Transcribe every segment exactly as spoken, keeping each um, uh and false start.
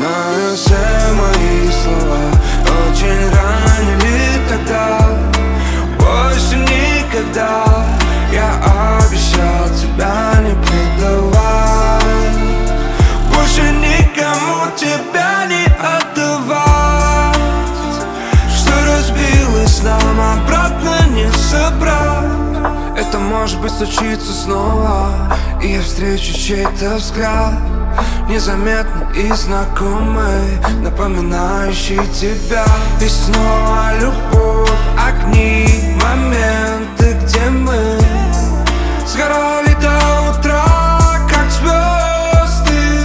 Знаю, все мои слова очень ранили тогда. Больше никогда я обещал тебя не предавать, больше никому тебя не отдавать. Что разбилось, нам обратно не собрать. Это может быть случится снова, и я встречу чей-то взгляд, незаметный и знакомый, напоминающий тебя. И снова любовь, огни, моменты, где мы сгорали до утра, как звезды.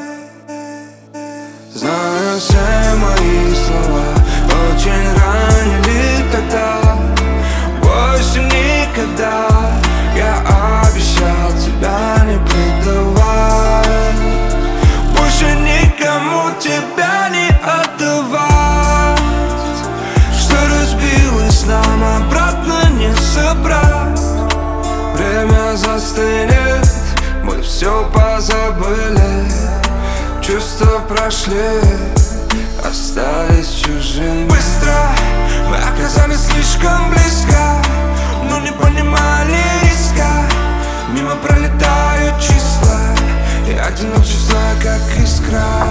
Знаю, все мои слова очень ранили тогда. Больше никогда я обещал тебя не предавать, больше никому тебя не отдавать. Что разбилось, нам обратно не собрать. Время застынет, мы все позабыли, чувства прошли, остались чужими. Быстро мы оказались слишком близко, но не понимали риска. Мимо пролетают числа, и одиночество как искра.